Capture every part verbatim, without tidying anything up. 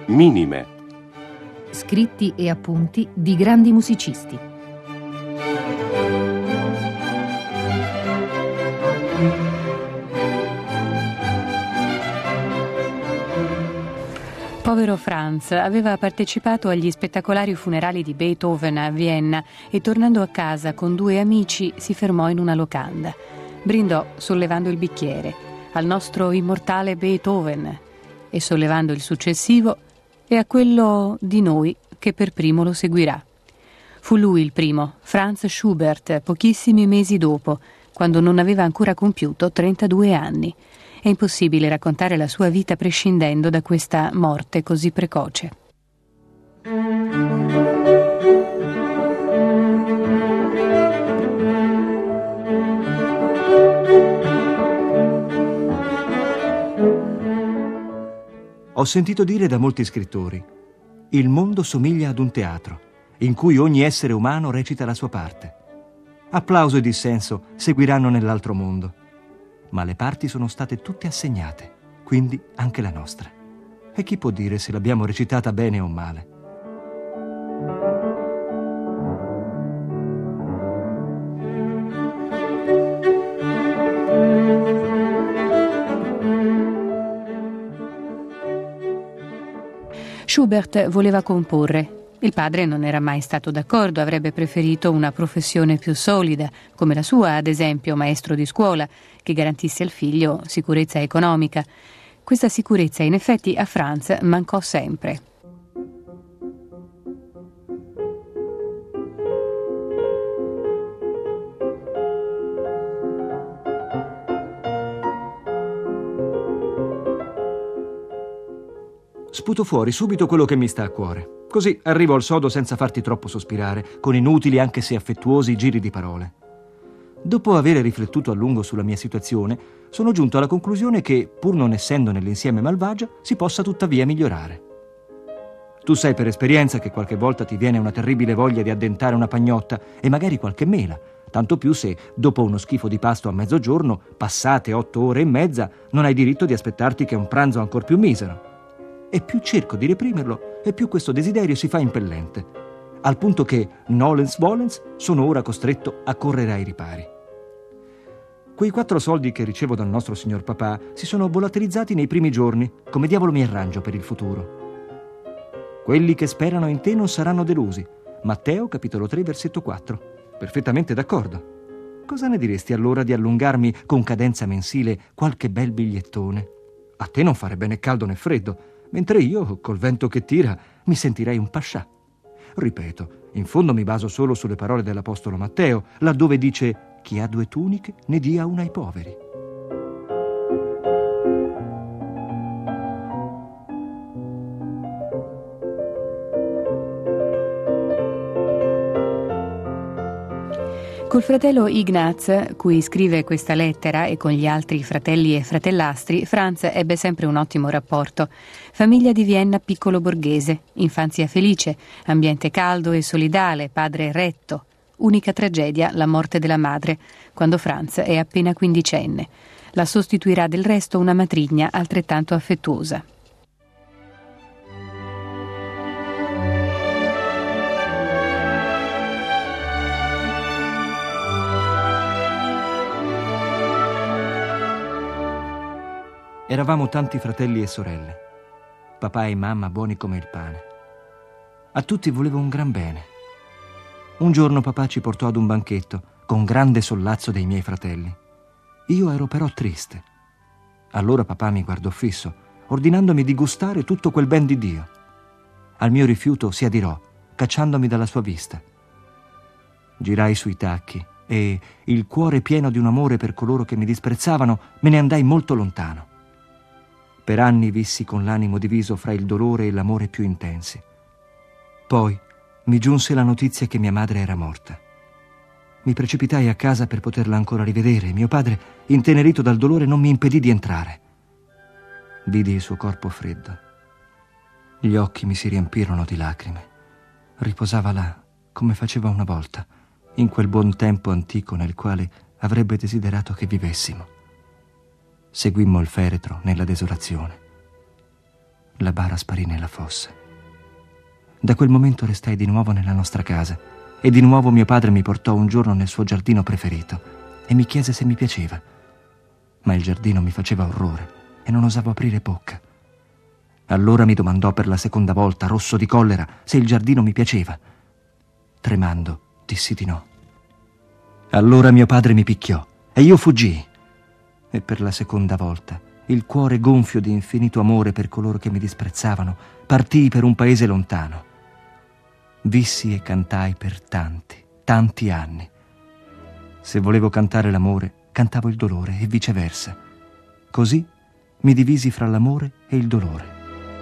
Minime. Scritti e appunti di grandi musicisti. Povero Franz aveva partecipato agli spettacolari funerali di Beethoven a Vienna e tornando a casa con due amici si fermò in una locanda. Brindò sollevando il bicchiere al nostro immortale Beethoven e sollevando il successivo e a quello di noi che per primo lo seguirà. Fu lui il primo, Franz Schubert, pochissimi mesi dopo, quando non aveva ancora compiuto trentadue anni. È impossibile raccontare la sua vita prescindendo da questa morte così precoce. Ho sentito dire da molti scrittori: il mondo somiglia ad un teatro, in cui ogni essere umano recita la sua parte. Applauso e dissenso seguiranno nell'altro mondo. Ma le parti sono state tutte assegnate, quindi anche la nostra. E chi può dire se l'abbiamo recitata bene o male? Schubert voleva comporre. Il padre non era mai stato d'accordo, avrebbe preferito una professione più solida, come la sua, ad esempio, maestro di scuola, che garantisse al figlio sicurezza economica. Questa sicurezza, in effetti, a Franz mancò sempre. Sputo fuori subito quello che mi sta a cuore. Così arrivo al sodo senza farti troppo sospirare, con inutili anche se affettuosi giri di parole. Dopo aver riflettuto a lungo sulla mia situazione, sono giunto alla conclusione che, pur non essendo nell'insieme malvagio, si possa tuttavia migliorare. Tu sai per esperienza che qualche volta ti viene una terribile voglia di addentare una pagnotta e magari qualche mela, tanto più se, dopo uno schifo di pasto a mezzogiorno, passate otto ore e mezza, non hai diritto di aspettarti che un pranzo ancor più misero. E più cerco di reprimerlo, e più questo desiderio si fa impellente, al punto che, nolens volens, sono ora costretto a correre ai ripari. Quei quattro soldi che ricevo dal nostro signor papà si sono volatilizzati nei primi giorni, come diavolo mi arrangio per il futuro. Quelli che sperano in te non saranno delusi. Matteo, capitolo tre, versetto quattro. Perfettamente d'accordo. Cosa ne diresti allora di allungarmi con cadenza mensile qualche bel bigliettone? A te non farebbe né caldo né freddo, mentre io, col vento che tira, mi sentirei un pascià. Ripeto, in fondo mi baso solo sulle parole dell'apostolo Matteo, laddove dice: chi ha due tuniche ne dia una ai poveri. Col fratello Ignaz, cui scrive questa lettera, e con gli altri fratelli e fratellastri, Franz ebbe sempre un ottimo rapporto. Famiglia di Vienna piccolo borghese, infanzia felice, ambiente caldo e solidale, padre retto. Unica tragedia, la morte della madre, quando Franz è appena quindicenne. La sostituirà del resto una matrigna altrettanto affettuosa. Eravamo tanti fratelli e sorelle, papà e mamma buoni come il pane. A tutti volevo un gran bene. Un giorno papà ci portò ad un banchetto, con grande sollazzo dei miei fratelli. Io ero però triste. Allora papà mi guardò fisso, ordinandomi di gustare tutto quel ben di Dio. Al mio rifiuto si adirò, cacciandomi dalla sua vista. Girai sui tacchi e, il cuore pieno di un amore per coloro che mi disprezzavano, me ne andai molto lontano. Per anni vissi con l'animo diviso fra il dolore e l'amore più intensi. Poi mi giunse la notizia che mia madre era morta. Mi precipitai a casa per poterla ancora rivedere e mio padre, intenerito dal dolore, non mi impedì di entrare. Vidi il suo corpo freddo. Gli occhi mi si riempirono di lacrime. Riposava là, come faceva una volta, in quel buon tempo antico nel quale avrebbe desiderato che vivessimo. Seguimmo il feretro nella desolazione. La bara sparì nella fossa. Da quel momento restai di nuovo nella nostra casa e di nuovo mio padre mi portò un giorno nel suo giardino preferito e mi chiese se mi piaceva. Ma il giardino mi faceva orrore e non osavo aprire bocca. Allora mi domandò per la seconda volta, rosso di collera, se il giardino mi piaceva. Tremando, dissi di no. Allora mio padre mi picchiò e io fuggii. E per la seconda volta, il cuore gonfio di infinito amore per coloro che mi disprezzavano, partii per un paese lontano. Vissi e cantai per tanti, tanti anni. Se volevo cantare l'amore, cantavo il dolore e viceversa. Così mi divisi fra l'amore e il dolore.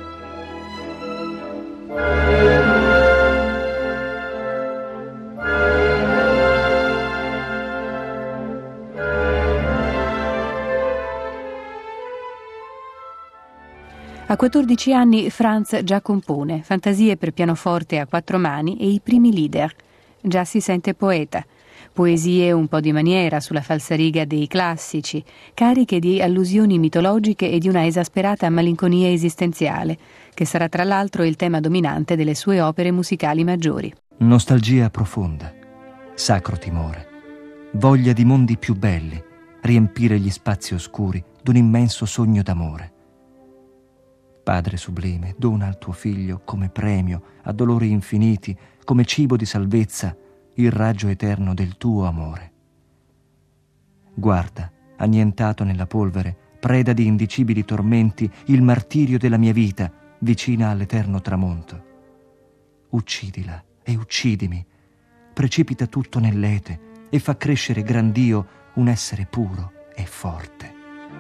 A quattordici anni Franz già compone fantasie per pianoforte a quattro mani e i primi lieder. Già si sente poeta. Poesie un po' di maniera sulla falsariga dei classici, cariche di allusioni mitologiche e di una esasperata malinconia esistenziale, che sarà tra l'altro il tema dominante delle sue opere musicali maggiori. Nostalgia profonda, sacro timore, voglia di mondi più belli, riempire gli spazi oscuri d'un immenso sogno d'amore. Padre sublime, dona al tuo figlio come premio a dolori infiniti, come cibo di salvezza, il raggio eterno del tuo amore. Guarda, annientato nella polvere, preda di indicibili tormenti, il martirio della mia vita, vicina all'eterno tramonto. Uccidila e uccidimi, precipita tutto nell'ete e fa crescere grand'io un essere puro e forte.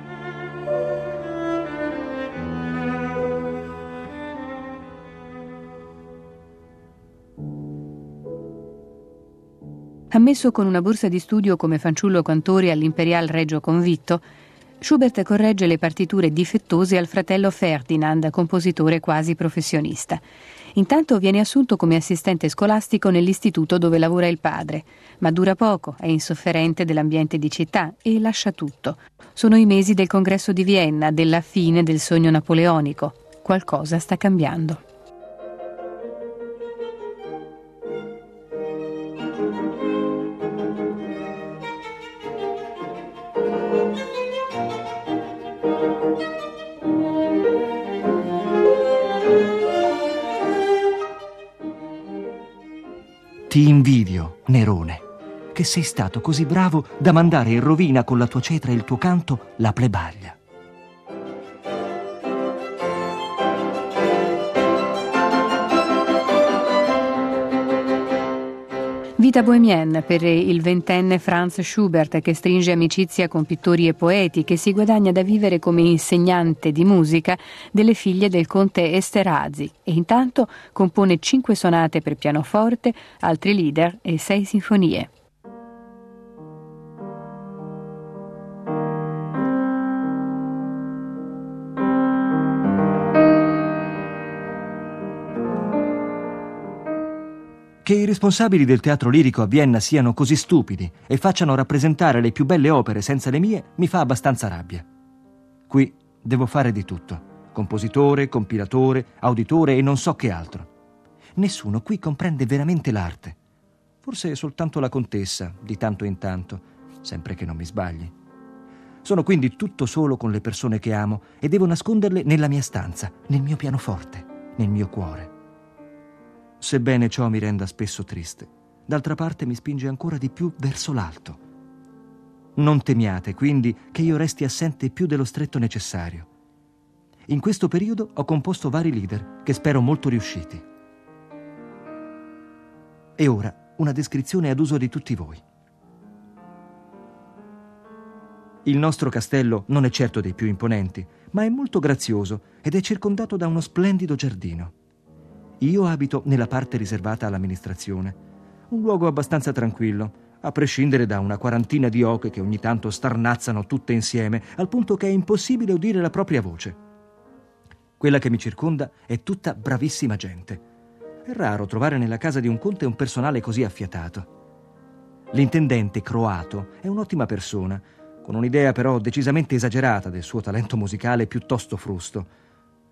Ammesso con una borsa di studio come fanciullo cantore all'Imperial Reggio Convitto, Schubert corregge le partiture difettose al fratello Ferdinand, compositore quasi professionista. Intanto viene assunto come assistente scolastico nell'istituto dove lavora il padre, ma dura poco, è insofferente dell'ambiente di città e lascia tutto. Sono i mesi del congresso di Vienna, della fine del sogno napoleonico. Qualcosa sta cambiando. Ti invidio, Nerone, che sei stato così bravo da mandare in rovina con la tua cetra e il tuo canto la plebaglia. Vita bohemienne per il ventenne Franz Schubert, che stringe amicizia con pittori e poeti, che si guadagna da vivere come insegnante di musica delle figlie del conte Esterhazy e intanto compone cinque sonate per pianoforte, altri lieder e sei sinfonie. Che i responsabili del teatro lirico a Vienna siano così stupidi e facciano rappresentare le più belle opere senza le mie mi fa abbastanza rabbia. Qui devo fare di tutto: compositore, compilatore, auditore e non so che altro. Nessuno qui comprende veramente l'arte. Forse soltanto la contessa, di tanto in tanto, sempre che non mi sbagli. Sono quindi tutto solo con le persone che amo e devo nasconderle nella mia stanza, nel mio pianoforte, nel mio cuore. Sebbene ciò mi renda spesso triste, d'altra parte mi spinge ancora di più verso l'alto. Non temiate, quindi, che io resti assente più dello stretto necessario. In questo periodo ho composto vari lieder che spero molto riusciti. E ora una descrizione ad uso di tutti voi. Il nostro castello non è certo dei più imponenti, ma è molto grazioso ed è circondato da uno splendido giardino. Io abito nella parte riservata all'amministrazione, un luogo abbastanza tranquillo, a prescindere da una quarantina di oche che ogni tanto starnazzano tutte insieme, al punto che è impossibile udire la propria voce. Quella che mi circonda è tutta bravissima gente. È raro trovare nella casa di un conte un personale così affiatato. L'intendente croato è un'ottima persona, con un'idea però decisamente esagerata del suo talento musicale piuttosto frusto.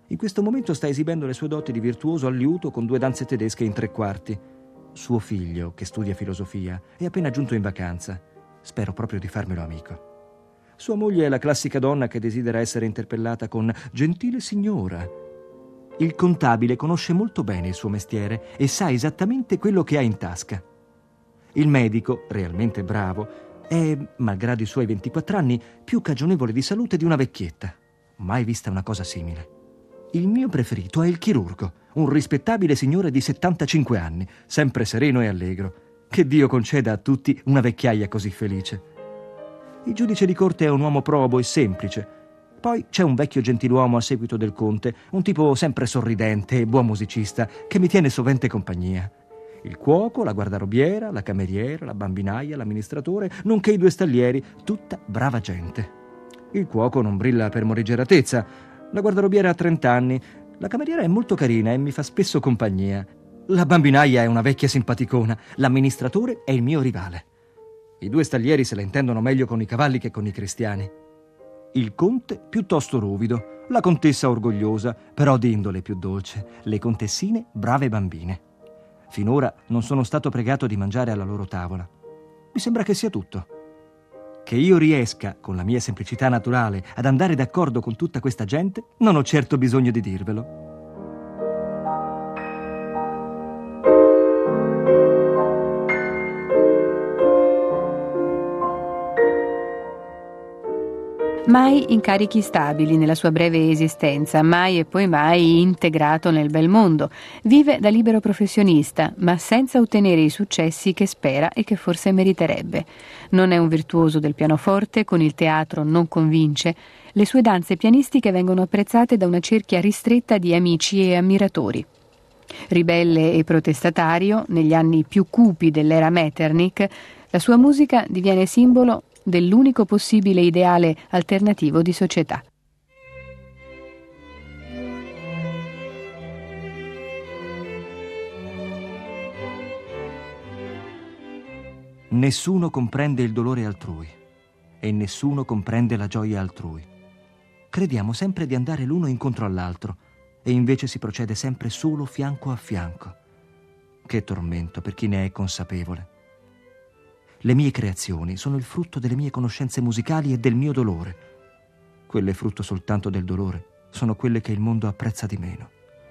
In questo momento sta esibendo le sue doti di virtuoso al liuto con due danze tedesche in tre quarti. Suo figlio, che studia filosofia, è appena giunto in vacanza. Spero proprio di farmelo amico. Sua moglie è la classica donna che desidera essere interpellata con «gentile signora». Il contabile conosce molto bene il suo mestiere e sa esattamente quello che ha in tasca. Il medico, realmente bravo, è, malgrado i suoi ventiquattro anni, più cagionevole di salute di una vecchietta. Mai vista una cosa simile. Il mio preferito è il chirurgo, un rispettabile signore di settantacinque anni, sempre sereno e allegro. Che Dio conceda a tutti una vecchiaia così felice. Il giudice di corte è un uomo probo e semplice. Poi c'è un vecchio gentiluomo a seguito del conte, un tipo sempre sorridente e buon musicista, che mi tiene sovente compagnia. Il cuoco, la guardarobiera, la cameriera, la bambinaia, l'amministratore, nonché i due stallieri, tutta brava gente. Il cuoco non brilla per morigeratezza, la guardarobiera ha trenta anni, la cameriera è molto carina e mi fa spesso compagnia. La bambinaia è una vecchia simpaticona, l'amministratore è il mio rivale. I due stallieri se la intendono meglio con i cavalli che con i cristiani. Il conte piuttosto ruvido, la contessa orgogliosa, però di indole più dolce, le contessine brave bambine. Finora non sono stato pregato di mangiare alla loro tavola. Mi sembra che sia tutto. Che io riesca, con la mia semplicità naturale, ad andare d'accordo con tutta questa gente, non ho certo bisogno di dirvelo. Mai incarichi stabili nella sua breve esistenza, mai e poi mai integrato nel bel mondo. Vive da libero professionista, ma senza ottenere i successi che spera e che forse meriterebbe. Non è un virtuoso del pianoforte, con il teatro non convince. Le sue danze pianistiche vengono apprezzate da una cerchia ristretta di amici e ammiratori. Ribelle e protestatario, negli anni più cupi dell'era Metternich, la sua musica diviene simbolo dell'unico possibile ideale alternativo di società. Nessuno comprende il dolore altrui e nessuno comprende la gioia altrui. Crediamo sempre di andare l'uno incontro all'altro e invece si procede sempre solo fianco a fianco. Che tormento per chi ne è consapevole. Le mie creazioni sono il frutto delle mie conoscenze musicali e del mio dolore. Quelle frutto soltanto del dolore sono quelle che il mondo apprezza di meno.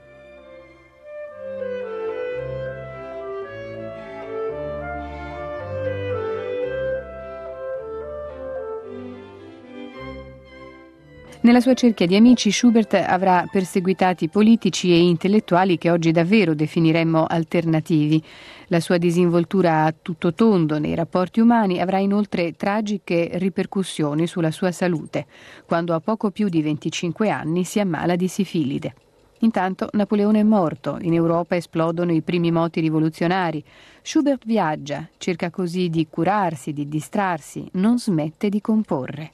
Nella sua cerchia di amici Schubert avrà perseguitati politici e intellettuali che oggi davvero definiremmo alternativi. La sua disinvoltura a tutto tondo nei rapporti umani avrà inoltre tragiche ripercussioni sulla sua salute, quando a poco più di venticinque anni si ammala di sifilide. Intanto Napoleone è morto, in Europa esplodono i primi moti rivoluzionari. Schubert viaggia, cerca così di curarsi, di distrarsi, non smette di comporre.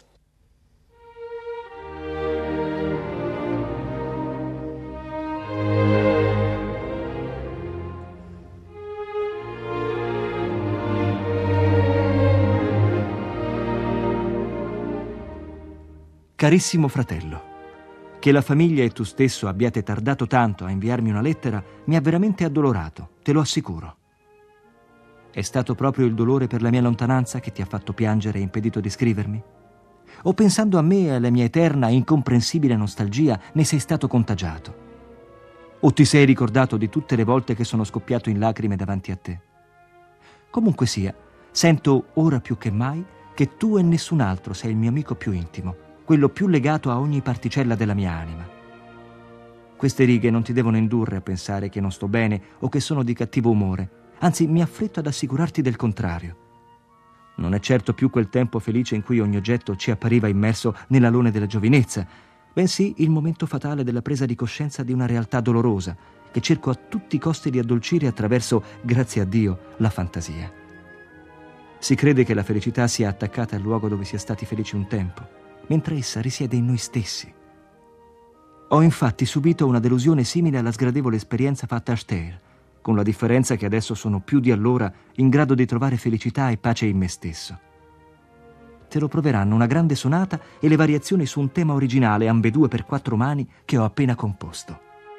Carissimo fratello, che la famiglia e tu stesso abbiate tardato tanto a inviarmi una lettera mi ha veramente addolorato, te lo assicuro. È stato proprio il dolore per la mia lontananza che ti ha fatto piangere e impedito di scrivermi? O pensando a me e alla mia eterna e incomprensibile nostalgia ne sei stato contagiato? O ti sei ricordato di tutte le volte che sono scoppiato in lacrime davanti a te? Comunque sia, sento ora più che mai che tu e nessun altro sei il mio amico più intimo, quello più legato a ogni particella della mia anima. Queste righe non ti devono indurre a pensare che non sto bene o che sono di cattivo umore, anzi mi affretto ad assicurarti del contrario. Non è certo più quel tempo felice in cui ogni oggetto ci appariva immerso nell'alone della giovinezza, bensì il momento fatale della presa di coscienza di una realtà dolorosa che cerco a tutti i costi di addolcire attraverso, grazie a Dio, la fantasia. Si crede che la felicità sia attaccata al luogo dove si è stati felici un tempo, mentre essa risiede in noi stessi. Ho infatti subito una delusione simile alla sgradevole esperienza fatta a Steyr, con la differenza che adesso sono più di allora in grado di trovare felicità e pace in me stesso. te lo proveranno una grande sonata e le variazioni su un tema originale, ambedue per quattro mani, che ho appena composto.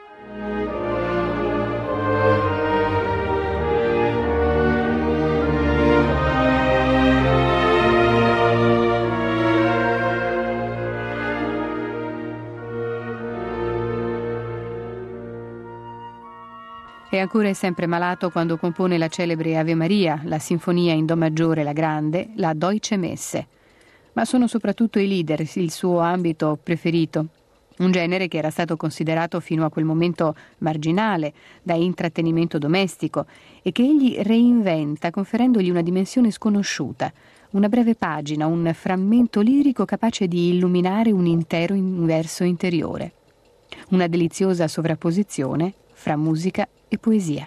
E ancora è sempre malato quando compone la celebre Ave Maria, la sinfonia in do maggiore, la grande, la Deutsche Messe. Ma sono soprattutto i lieder il suo ambito preferito, un genere che era stato considerato fino a quel momento marginale, da intrattenimento domestico, e che egli reinventa conferendogli una dimensione sconosciuta, una breve pagina, un frammento lirico capace di illuminare un intero universo interiore. Una deliziosa sovrapposizione fra musica e poesia.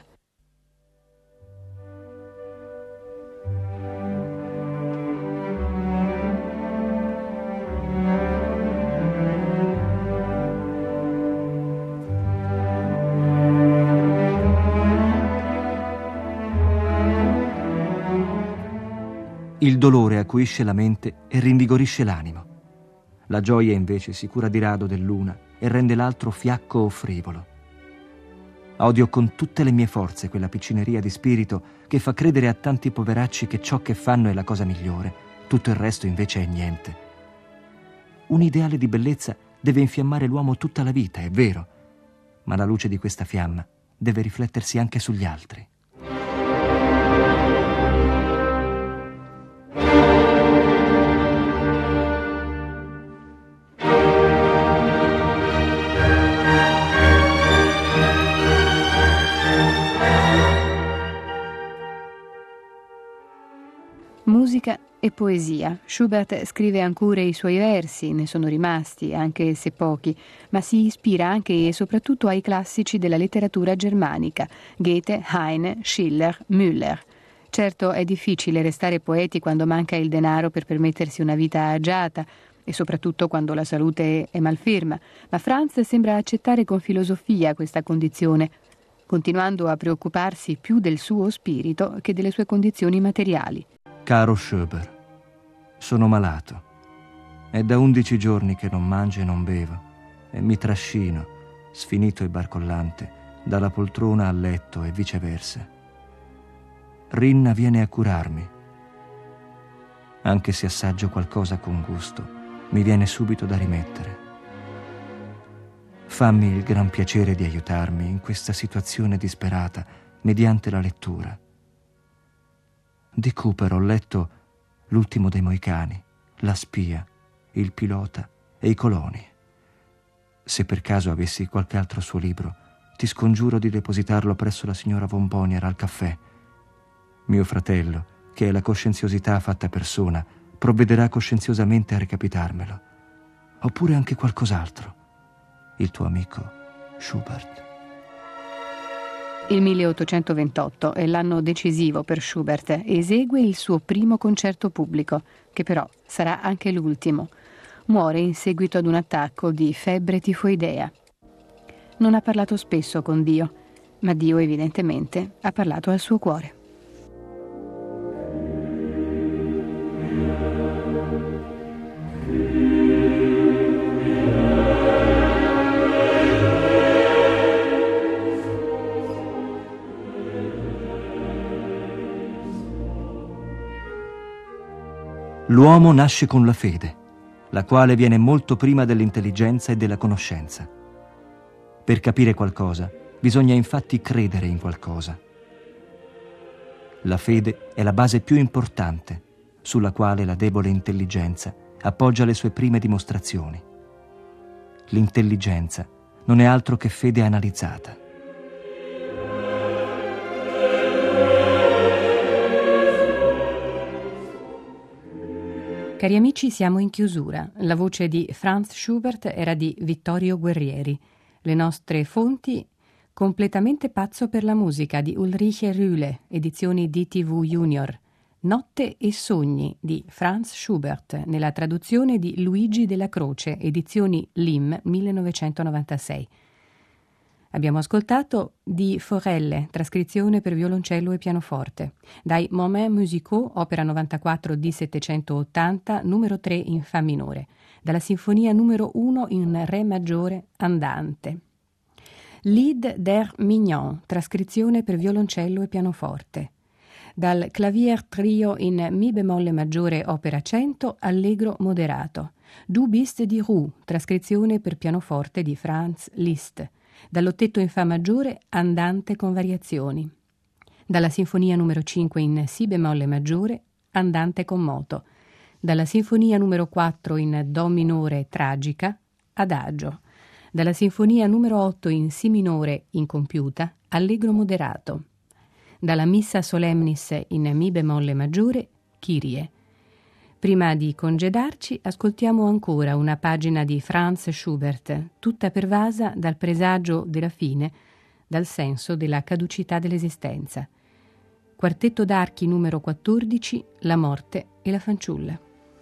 Il dolore acuisce la mente e rinvigorisce l'animo. La gioia invece si cura di rado dell'una e rende l'altro fiacco o frivolo. Odio con tutte le mie forze quella piccineria di spirito che fa credere a tanti poveracci che ciò che fanno è la cosa migliore, tutto il resto invece è niente. Un ideale di bellezza deve infiammare l'uomo tutta la vita, è vero, ma la luce di questa fiamma deve riflettersi anche sugli altri. Musica e poesia. Schubert scrive ancora i suoi versi, ne sono rimasti, anche se pochi, ma si ispira anche e soprattutto ai classici della letteratura germanica, Goethe, Heine, Schiller, Müller. Certo, è difficile restare poeti quando manca il denaro per permettersi una vita agiata, e soprattutto quando la salute è malferma, ma Franz sembra accettare con filosofia questa condizione, continuando a preoccuparsi più del suo spirito che delle sue condizioni materiali. Caro Schubert, sono malato. È da undici giorni che non mangio e non bevo e mi trascino, sfinito e barcollante, dalla poltrona al letto e viceversa. Rinna viene a curarmi. Anche se assaggio qualcosa con gusto, mi viene subito da rimettere. Fammi il gran piacere di aiutarmi in questa situazione disperata mediante la lettura. Di Cooper ho letto L'ultimo dei Moicani, La spia, Il pilota e I coloni. Se per caso avessi qualche altro suo libro, ti scongiuro di depositarlo presso la signora Von Bonier al caffè. Mio fratello, che è la coscienziosità fatta persona, provvederà coscienziosamente a recapitarmelo. Oppure anche qualcos'altro. Il tuo amico Schubert. Il milleottocentoventotto è l'anno decisivo per Schubert. Esegue il suo primo concerto pubblico, che però sarà anche l'ultimo. Muore in seguito ad un attacco di febbre tifoidea. Non ha parlato spesso con Dio, ma Dio evidentemente ha parlato al suo cuore. L'uomo nasce con la fede, la quale viene molto prima dell'intelligenza e della conoscenza. Per capire qualcosa, bisogna infatti credere in qualcosa. La fede è la base più importante, sulla quale la debole intelligenza appoggia le sue prime dimostrazioni. L'intelligenza non è altro che fede analizzata. Cari amici, siamo in chiusura. La voce di Franz Schubert era di Vittorio Guerrieri. Le nostre fonti: Completamente pazzo per la musica di Ulrike Rühle, edizioni D T V Junior. Notte e sogni di Franz Schubert, nella traduzione di Luigi Della Croce, edizioni Lim millenovecentonovantasei. Abbiamo ascoltato di Forelle, trascrizione per violoncello e pianoforte, dai Moments musicaux, opera novantaquattro D settecentottanta, numero tre in Fa minore, dalla sinfonia numero uno in Re maggiore andante. Lied der Mignon, trascrizione per violoncello e pianoforte, dal Clavier Trio in Mi bemolle maggiore, opera cento, allegro moderato. Du bist die Ruhe, trascrizione per pianoforte di Franz Liszt, dall'ottetto in Fa maggiore, andante con variazioni, dalla sinfonia numero cinque in Si bemolle maggiore, andante con moto, dalla sinfonia numero quattro in Do minore tragica, adagio, dalla sinfonia numero otto in Si minore incompiuta, allegro moderato, dalla Missa Solemnis in Mi bemolle maggiore, Kyrie. Prima di congedarci, ascoltiamo ancora una pagina di Franz Schubert, tutta pervasa dal presagio della fine, dal senso della caducità dell'esistenza. Quartetto d'archi numero quattordici, La morte e la fanciulla.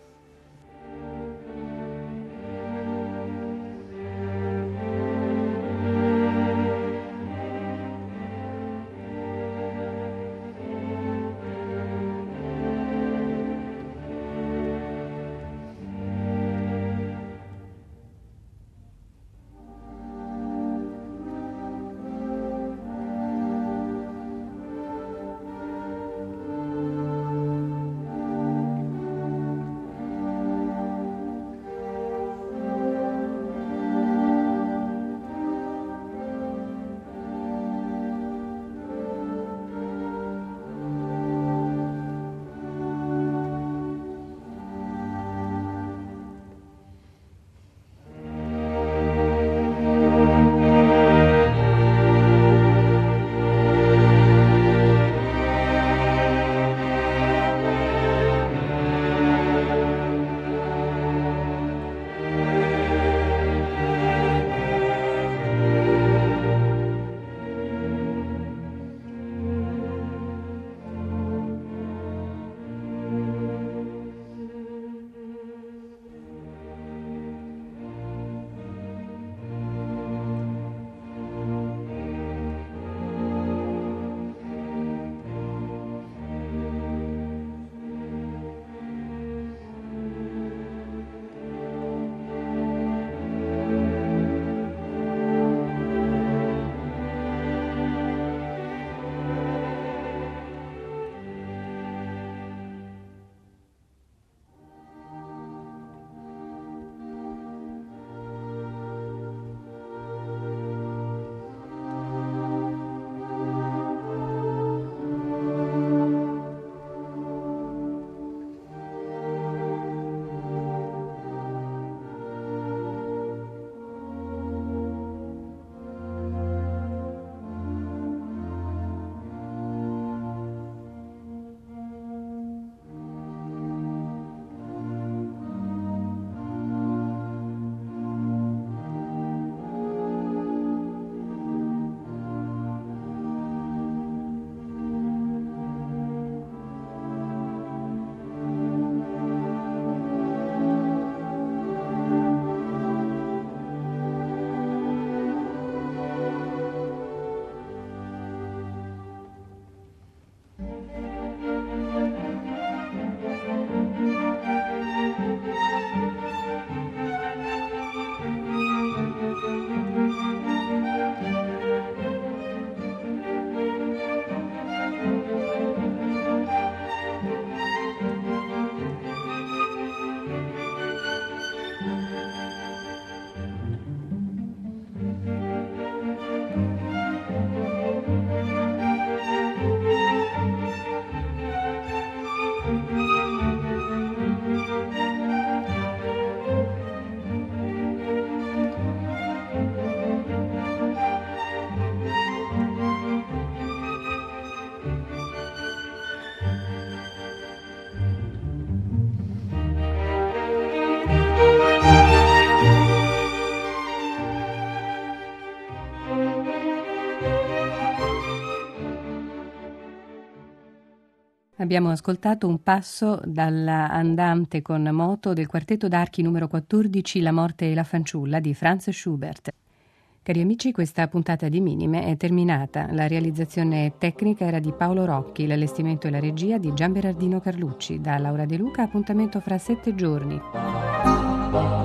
Abbiamo ascoltato un passo dalla andante con moto del quartetto d'archi numero quattordici La morte e la fanciulla di Franz Schubert. Cari amici, questa puntata di Minime è terminata. La realizzazione tecnica era di Paolo Rocchi, l'allestimento e la regia di Gian Berardino Carlucci. Da Laura De Luca, appuntamento fra sette giorni.